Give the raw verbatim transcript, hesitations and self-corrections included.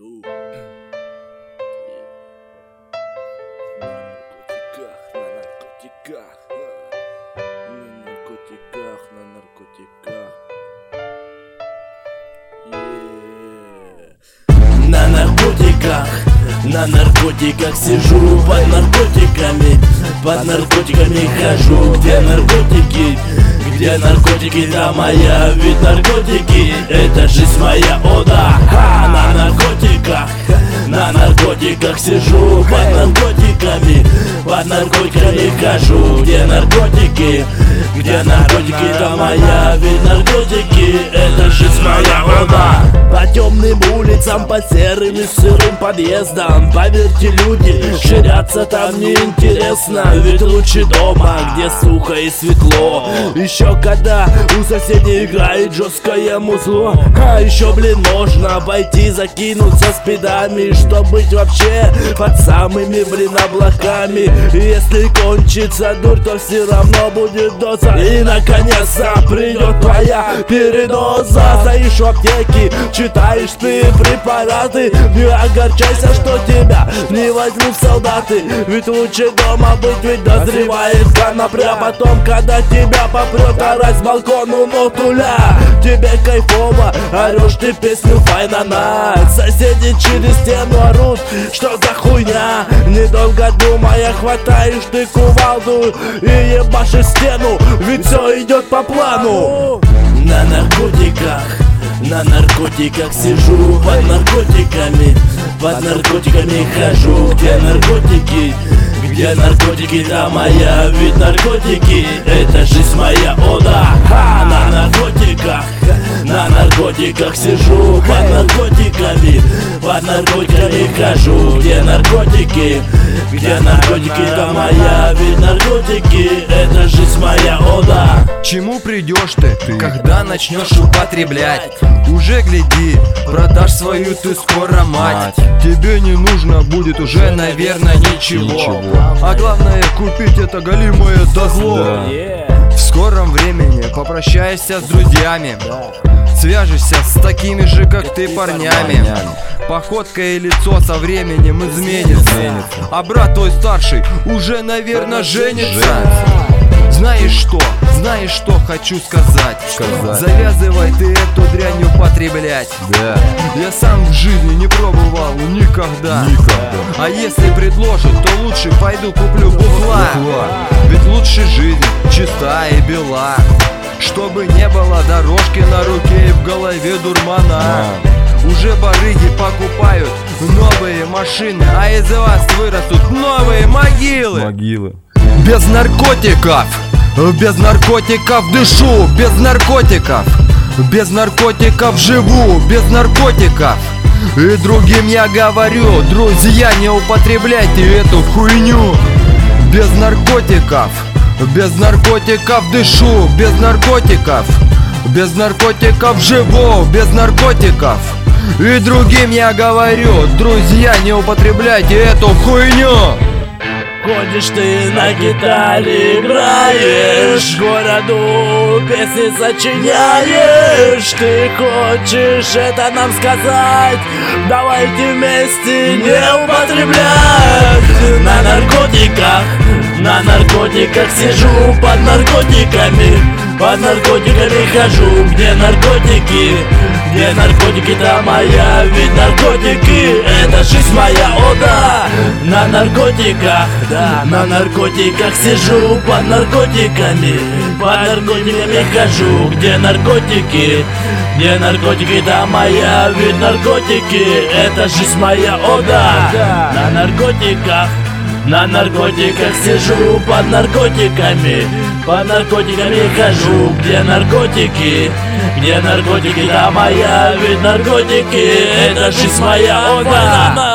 хожу на наркотиках, на наркотиках, на наркотиках, на наркотиках. Yeah. На наркотиках, на наркотиках сижу, под наркотиками, под наркотиками хожу. Где наркотики? Где наркотики, да моя, ведь наркотики — это жизнь моя, о да. Ха, на наркотиках, на наркотиках сижу, под наркотиками, под наркотиками хожу. Где наркотики? Где наркотики, да моя, ведь наркотики — это жизнь моя, о да. По темным улицам, по серым и сырым подъездам, поверьте, люди, ширяться там неинтересно. Ведь лучше дома, где сухо и светло. Еще когда у соседей играет жесткое музло. А еще, блин, можно пойти закинуться спидами, чтоб быть вообще под самыми, блин, облаками. И если кончится дурь, то все равно будет доза. И наконец-то придет твоя передоза. Стоишь в аптеке, читаешь ты препараты, не огорчайся, что тебя не возьмут в солдаты. Ведь лучше дома быть, ведь дозревает конопля. Потом, когда тебя попрет орать с балкону нотуля, тебе кайфово, орешь ты песню Final Night. Соседи через стену орут, что за хуйня. Недолго думая, хватаешь ты кувалду и ебашишь стену, ведь все идет по плану. На наркотиках, на наркотиках сижу, под наркотиками, под наркотиками хожу. Где наркотики? Где наркотики, да моя, ведь наркотики — это жизнь моя, о да. Ха, на наркотиках, на наркотиках сижу, под наркотиками, под наркотиками хожу. Где наркотики? Где наркотики, да моя, ведь наркотики — это жизнь моя, о да. Чему придешь ты, ты, когда начнешь употреблять? Уже гляди, продашь свою ты скоро мать. Тебе не нужно будет уже, наверное, ничего, ничего. А главное купить это голимое дозло, да. В скором времени попрощаешься с друзьями, свяжешься с такими же, как ты, парнями. Походка и лицо со временем изменится, а брат твой старший уже, наверное, женится. Знаешь что, знаешь что хочу сказать, сказать. Завязывай ты эту дрянь употреблять, да. Я сам в жизни не пробовал никогда, никогда. А если предложат, то лучше пойду куплю бухла, бухла. Ведь лучше жизнь чиста и бела, чтобы не было дорожки на руке и в голове дурмана. а. Уже барыги покупают новые машины, а из вас вырастут новые могилы. Могилы. Без наркотиков, без наркотиков дышу, без наркотиков, без наркотиков живу, без наркотиков. И другим я говорю, друзья, не употребляйте эту хуйню. Без наркотиков, без наркотиков дышу, без наркотиков, без наркотиков живу, без наркотиков. И другим я говорю, друзья, не употребляйте эту хуйню. Ходишь ты на гитаре, играешь, городу песни сочиняешь. Ты хочешь это нам сказать? Давайте вместе не употреблять. На наркотиках, на наркотиках сижу, под наркотиками, под наркотиками хожу. Где наркотики? Где наркотики, да моя, ведь наркотики — это жизнь моя, о да. На наркотиках, да, на наркотиках сижу, под наркотиками, под наркотиками хожу. Где наркотики? Где наркотики, да моя, ведь наркотики — это жизнь моя, о да. На наркотиках, на наркотиках сижу, под наркотиками, под наркотиками хожу. Где наркотики? Где наркотики, да моя, ведь наркотики — это жизнь моя, о да.